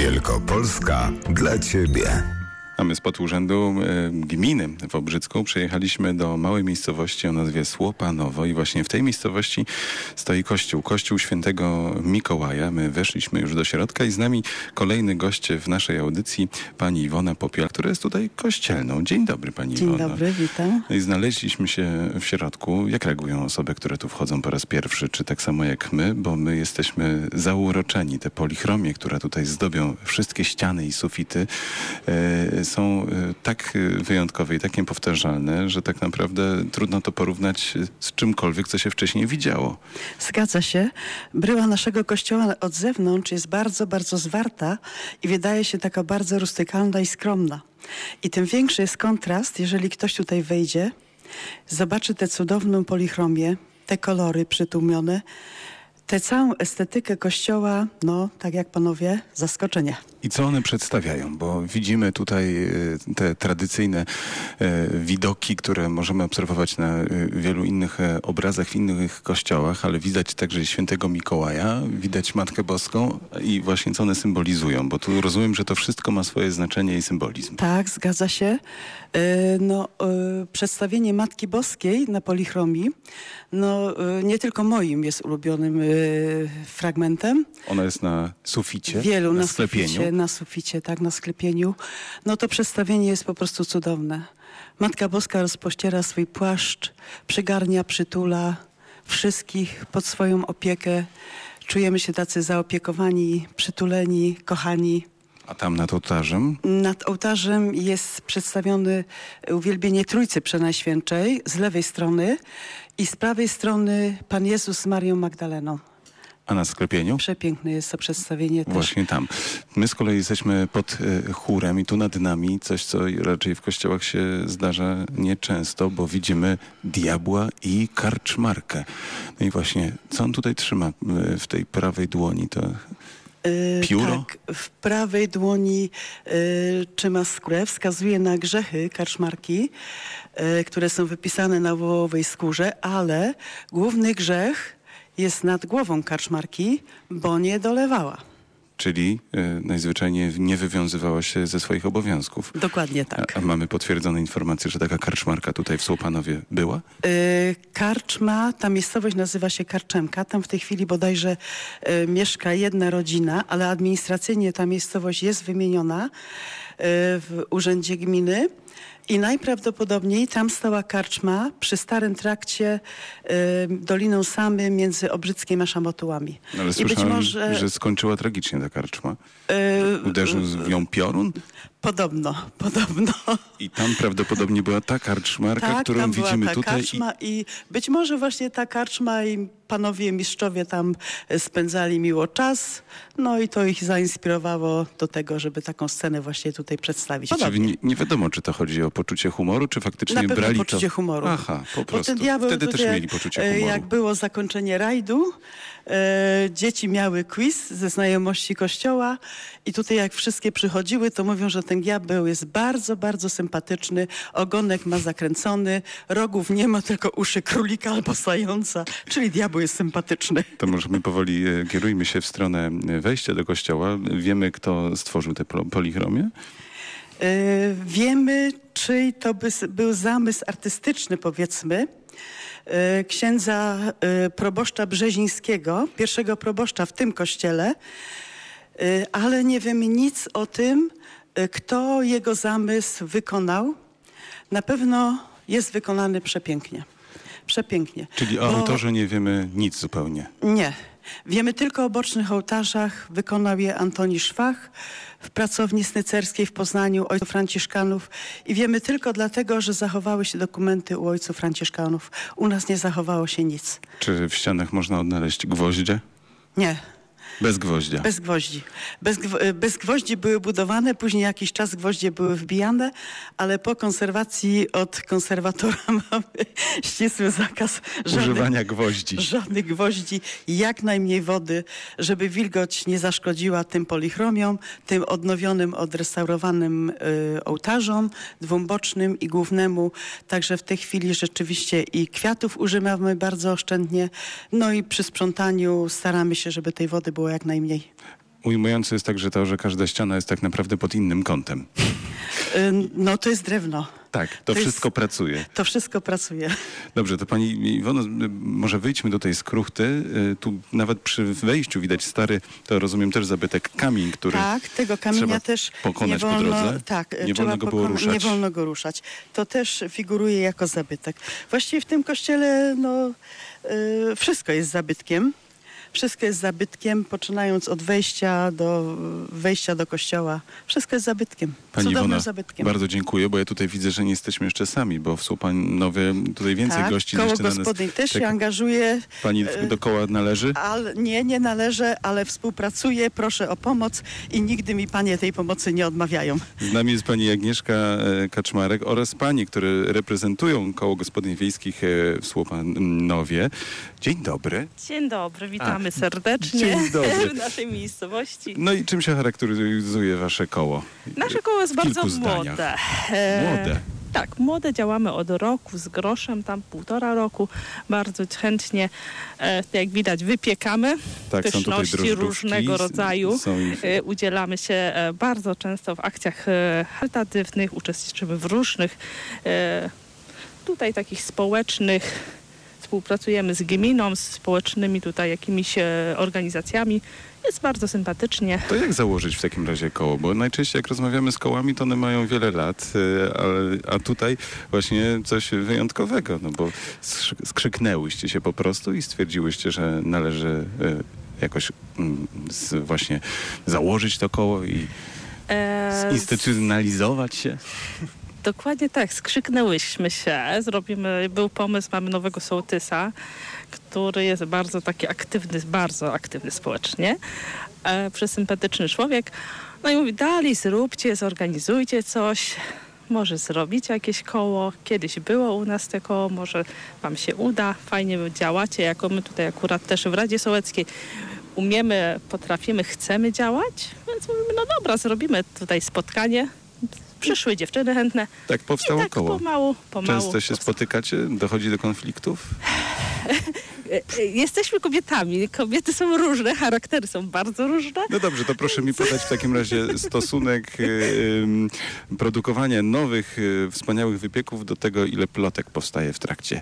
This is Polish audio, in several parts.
Wielkopolska dla Ciebie. A my spod Urzędu Gminy w Obrzycku przyjechaliśmy do małej miejscowości o nazwie Słopanowo i właśnie w tej miejscowości stoi kościół Świętego Mikołaja. My weszliśmy już do środka i z nami kolejny gość w naszej audycji, pani Iwona Popiela, która jest tutaj kościelną. Dzień dobry, pani Iwono. Dzień dobry, witam. I znaleźliśmy się w środku. Jak reagują osoby, które tu wchodzą po raz pierwszy, czy tak samo jak my? Bo my jesteśmy zauroczeni. Te polichromie, które tutaj zdobią wszystkie ściany i sufity, są tak wyjątkowe i tak niepowtarzalne, że tak naprawdę trudno to porównać z czymkolwiek, co się wcześniej widziało. Zgadza się. Bryła naszego kościoła od zewnątrz jest bardzo, bardzo zwarta i wydaje się taka bardzo rustykalna i skromna. I tym większy jest kontrast, jeżeli ktoś tutaj wejdzie, zobaczy tę cudowną polichromię, te kolory przytłumione, tę całą estetykę kościoła, no tak jak panowie, zaskoczenie. I co one przedstawiają? Bo widzimy tutaj te tradycyjne widoki, które możemy obserwować na wielu innych obrazach w innych kościołach, ale widać także Świętego Mikołaja, widać Matkę Boską i właśnie co one symbolizują, bo tu rozumiem, że to wszystko ma swoje znaczenie i symbolizm. Tak, zgadza się. Przedstawienie Matki Boskiej na polichromii, nie tylko moim jest ulubionym fragmentem. Ona jest na suficie, Wielu na sklepieniu. Na suficie, tak, na sklepieniu. No to przedstawienie jest po prostu cudowne. Matka Boska rozpościera swój płaszcz, przygarnia, przytula wszystkich pod swoją opiekę. Czujemy się tacy zaopiekowani, przytuleni, kochani. A tam nad ołtarzem? Nad ołtarzem jest przedstawione uwielbienie Trójcy Przenajświętszej z lewej strony i z prawej strony Pan Jezus z Marią Magdaleną. A na sklepieniu? Przepiękne jest to przedstawienie też. Właśnie tam. My z kolei jesteśmy pod chórem i tu nad nami coś, co raczej w kościołach się zdarza nieczęsto, bo widzimy diabła i karczmarkę. No i właśnie, co on tutaj trzyma w tej prawej dłoni? To pióro? Tak, w prawej dłoni trzyma skórę, wskazuje na grzechy karczmarki, które są wypisane na wołowej skórze, ale główny grzech jest nad głową karczmarki, bo nie dolewała. Czyli najzwyczajniej nie wywiązywała się ze swoich obowiązków. Dokładnie tak. A mamy potwierdzone informacje, że taka karczmarka tutaj w Słopanowie była? Karczma, ta miejscowość nazywa się Karczemka. Tam w tej chwili bodajże mieszka jedna rodzina, ale administracyjnie ta miejscowość jest wymieniona w Urzędzie Gminy. I najprawdopodobniej tam stała karczma przy starym trakcie Doliną Samy między Obrzyckiem a Szamotułami. No, ale słyszałem, że skończyła tragicznie ta karczma. Uderzył w nią piorun? Podobno. I tam prawdopodobnie była ta karczmarka, którą tam widzimy była ta tutaj. Karczma i być może właśnie ta karczma i panowie mistrzowie tam spędzali miło czas. No i to ich zainspirowało do tego, żeby taką scenę właśnie tutaj przedstawić. Czyli nie wiadomo, czy to chodzi o poczucie humoru, czy faktycznie na pewno brali poczucie to... humoru. Aha, po prostu. Ten diabeł Wtedy tutaj, też mieli poczucie humoru. Jak było zakończenie rajdu, dzieci miały quiz ze znajomości kościoła i tutaj jak wszystkie przychodziły, to mówią, że ten diabeł jest bardzo, bardzo sympatyczny, ogonek ma zakręcony, rogów nie ma, tylko uszy królika albo zająca, czyli diabeł jest sympatyczny. To może my powoli kierujmy się w stronę wejścia do kościoła. Wiemy, kto stworzył tę polichromię? Wiemy, czyj to był zamysł artystyczny, powiedzmy, księdza proboszcza Brzezińskiego, pierwszego proboszcza w tym kościele, ale nie wiemy nic o tym, kto jego zamysł wykonał. Na pewno jest wykonany przepięknie. Czyli o autorze nie wiemy nic zupełnie. Nie. Wiemy tylko o bocznych ołtarzach. Wykonał je Antoni Szwach w pracowni snycerskiej w Poznaniu ojców franciszkanów. I wiemy tylko dlatego, że zachowały się dokumenty u ojców franciszkanów. U nas nie zachowało się nic. Czy w ścianach można odnaleźć gwoździe? Nie. Bez gwoździa? Bez gwoździ. Bez gwoździ były budowane, później jakiś czas gwoździe były wbijane, ale po konserwacji od konserwatora mamy ścisły zakaz używania gwoździ. Żadnych gwoździ, jak najmniej wody, żeby wilgoć nie zaszkodziła tym polichromiom, tym odnowionym, odrestaurowanym ołtarzom, dwubocznym i głównemu. Także w tej chwili rzeczywiście i kwiatów używamy bardzo oszczędnie, no i przy sprzątaniu staramy się, żeby tej wody było jak najmniej. ujmujące jest także to, że każda ściana jest tak naprawdę pod innym kątem. No to jest drewno. Tak, to wszystko pracuje. To wszystko pracuje. Dobrze, to pani Iwono, może wyjdźmy do tej skruchty. Tu nawet przy wejściu widać stary, to rozumiem też zabytek kamień, który Tak, tego kamienia trzeba też pokonać nie wolno, po drodze. Tak, Nie wolno go było ruszać. Nie wolno go ruszać. To też figuruje jako zabytek. Właściwie w tym kościele wszystko jest zabytkiem. Wszystko jest zabytkiem, poczynając od wejścia do kościoła. Wszystko jest zabytkiem. Pani Cudownym Iwona, zabytkiem. bardzo dziękuję, bo ja tutaj widzę, że nie jesteśmy jeszcze sami, bo w Słupanowie tutaj więcej Tak, gości koło jeszcze na nas gospodyń też się czeka. angażuje. Pani do koła należy? Nie należę, ale współpracuję, proszę o pomoc i nigdy mi panie tej pomocy nie odmawiają. Z nami jest pani Agnieszka Kaczmarek oraz pani, które reprezentują koło gospodyń wiejskich w Słupanowie. Dzień dobry. Dzień dobry, witamy serdecznie dzień dobry. w naszej miejscowości. No i czym się charakteryzuje wasze koło? Nasze koło jest W kilku bardzo zdaniach. młode. Młode. Tak, młode, działamy od roku z groszem, tam 1,5 roku. Bardzo chętnie, jak widać, wypiekamy Tak, są tutaj pyszności drożdżówki, różnego rodzaju. są ich- Udzielamy się bardzo często w akcjach charytatywnych, uczestniczymy w różnych tutaj takich społecznych. Współpracujemy z gminą, z społecznymi tutaj jakimiś organizacjami. Jest bardzo sympatycznie. To jak założyć w takim razie koło? Bo najczęściej jak rozmawiamy z kołami, to one mają wiele lat, a tutaj właśnie coś wyjątkowego, no bo skrzyknęłyście się po prostu i stwierdziłyście, że należy jakoś właśnie założyć to koło i zinstytucjonalizować się. Dokładnie tak, skrzyknęłyśmy się, był pomysł, mamy nowego sołtysa, który jest bardzo taki aktywny, bardzo aktywny społecznie, przesympatyczny człowiek. No i mówi, dalej zróbcie, zorganizujcie coś, może zrobić jakieś koło. Kiedyś było u nas te koło, może wam się uda, fajnie działacie, jako my tutaj akurat też w Radzie Sołeckiej umiemy, potrafimy, chcemy działać, więc mówimy, no dobra, zrobimy tutaj spotkanie. Przyszły dziewczyny chętne. Tak powstało I tak koło. pomału. Często się spotykacie? Dochodzi do konfliktów? Jesteśmy kobietami. Kobiety są różne, charaktery są bardzo różne. No dobrze, to proszę mi podać w takim razie stosunek produkowania nowych, wspaniałych wypieków do tego, ile plotek powstaje w trakcie.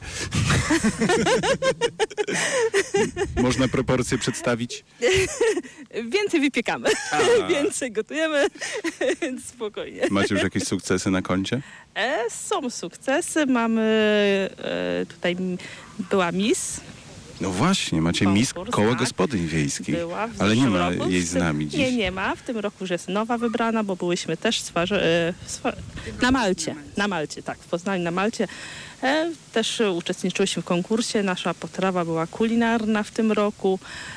Można proporcje przedstawić? Więcej wypiekamy, więcej gotujemy, więc spokojnie. Macie już jakieś sukcesy na koncie? Są sukcesy. Mamy tutaj była Miss. No właśnie, macie Konkurs, Miss Koła tak. Gospodyń Wiejskich, Była w ale nie zeszłym ma roku. jej z nami dziś. Nie ma. W tym roku już jest nowa wybrana, bo byłyśmy też na Malcie. Na Malcie, tak, w Poznaniu na Malcie. Też uczestniczyłyśmy w konkursie. Nasza potrawa była kulinarna w tym roku.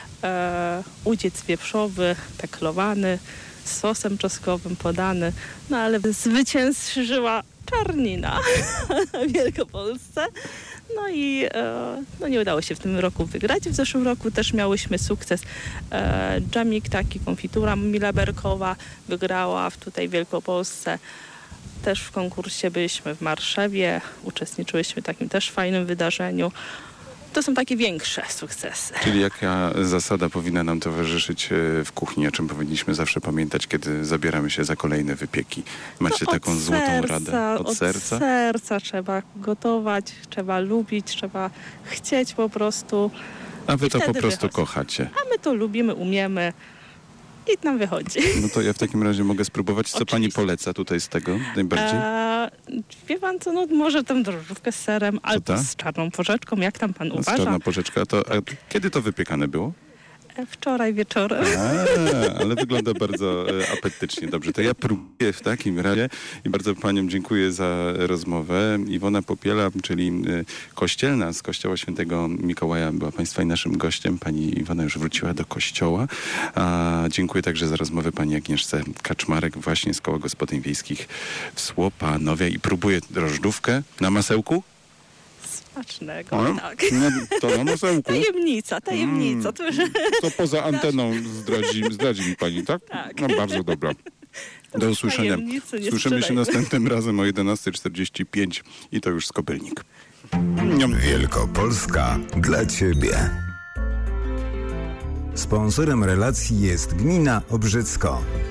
Udziec wieprzowy, peklowany, z sosem czosnkowym podany. No ale zwyciężyła czarnina w Wielkopolsce. No i nie udało się w tym roku wygrać. W zeszłym roku też miałyśmy sukces. Dżemik, taki konfitura milaberkowa wygrała tutaj w Wielkopolsce. Też w konkursie byliśmy w Marszewie, uczestniczyłyśmy w takim też fajnym wydarzeniu. To są takie większe sukcesy. Czyli jaka zasada powinna nam towarzyszyć w kuchni, o czym powinniśmy zawsze pamiętać, kiedy zabieramy się za kolejne wypieki? Macie taką złotą radę? Od serca? Od serca trzeba gotować, trzeba lubić, trzeba chcieć po prostu. A wy to po wtedy prostu wychodzi. kochacie. A my to lubimy, umiemy i nam wychodzi. No to ja w takim razie mogę spróbować. Co pani Oczywiście. poleca tutaj z tego najbardziej? Wie pan co, no może tam drożdżówkę z serem albo ta? z czarną porzeczką, jak tam pan Z uważa. czarna porzeczka. A kiedy to wypiekane było? Wczoraj wieczorem. Ale wygląda bardzo apetycznie. Dobrze, to ja próbuję w takim razie i bardzo paniom dziękuję za rozmowę. Iwona Popiela, czyli kościelna z Kościoła Świętego Mikołaja, była państwa i naszym gościem. Pani Iwona już wróciła do kościoła. Dziękuję także za rozmowę pani Agnieszce Kaczmarek właśnie z Koła Gospodyń Wiejskich w Słupanowie i próbuję drożdżówkę na masełku. Smacznego, No, tak. no, to na masełku. Tajemnica. To już... To poza anteną zdradzi mi pani, tak? Tak. No bardzo dobra. Do usłyszenia. tajemnicy nie Słyszymy się sprzedajmy. następnym razem o 11:45 i to już Skobylnik. Wielkopolska dla ciebie. Sponsorem relacji jest Gmina Obrzycko.